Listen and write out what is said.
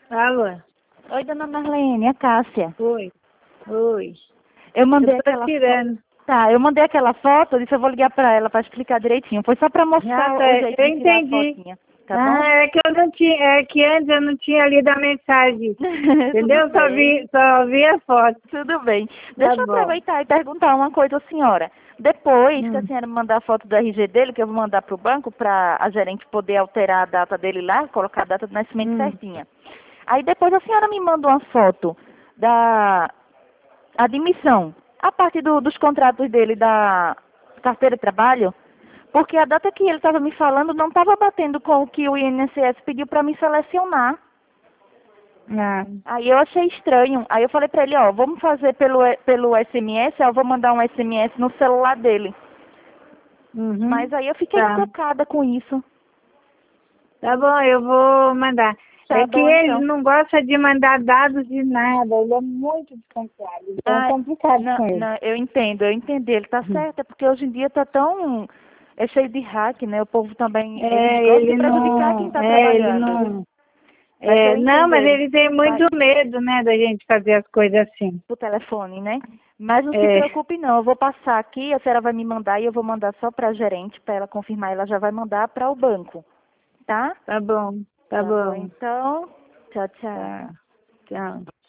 Alô? Oi, dona Marlene, é Cássia. Oi. Oi. Eu mandei Eu tô aquela tirando. Tá, eu mandei aquela foto, eu disse eu vou ligar pra ela pra explicar direitinho. Foi só pra mostrar Ah, o tá. jeito Eu de tirar a entendi. fotinha, tá bom? Ah, é que eu não tinha, é que antes eu não tinha lido a mensagem. Entendeu? Tudo bem, Só vi a foto. tudo bem. Tá Deixa eu bom. aproveitar e perguntar uma coisa à senhora. Depois que a Hum, senhora me mandar a foto do RG dele, que eu vou mandar pro banco pra a gerente poder alterar a data dele lá, colocar a data do nascimento hum. certinha. Aí depois a senhora me manda uma foto da admissão, a parte dos contratos dele da carteira de trabalho, porque a data que ele estava me falando não estava batendo com o que o INSS pediu para me selecionar. Ah, Aí eu achei estranho. Aí eu falei para ele, ó, vamos fazer pelo SMS, eu vou mandar um SMS no celular dele. uhum. Mas aí eu fiquei Tá. encucada com isso. Tá bom, eu vou mandar. É Tá que bom, ele então. não gosta de mandar dados de nada. Ele é muito desconfiado. Então é Ah, complicado não, com ele. não, eu entendi, ele tá Hum. certo, é porque hoje em dia tá tão, é cheio de hack, né? O povo também, eles É, gostam de ele prejudicar quem não. tá É, ele trabalhando. não. Mas eu É, não, entendo mas ele. ele tem muito Mas, medo, né, da gente fazer as coisas assim. por telefone, né? Mas não se É, preocupe não, eu vou passar aqui, a senhora vai me mandar e eu vou mandar só para a gerente, para ela confirmar, ela já vai mandar para o banco, tá? tá bom, tá Tá bom, bom. então, tchau, tchau. Tá, tchau.